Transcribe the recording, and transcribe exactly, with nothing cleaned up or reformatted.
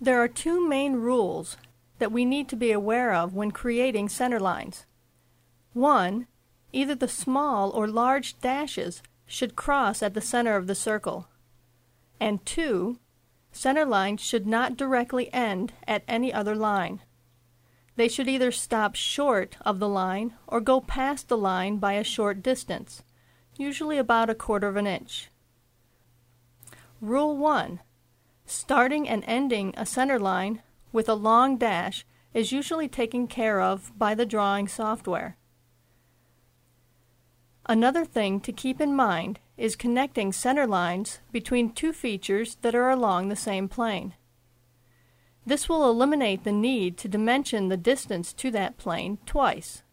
There are two main rules that we need to be aware of when creating center lines. One, either the small or large dashes should cross at the center of the circle. And two, center lines should not directly end at any other line. They should either stop short of the line or go past the line by a short distance, usually about a quarter of an inch. Rule one. Starting and ending a center line with a long dash is usually taken care of by the drawing software. Another thing to keep in mind is connecting center lines between two features that are along the same plane. This will eliminate the need to dimension the distance to that plane twice.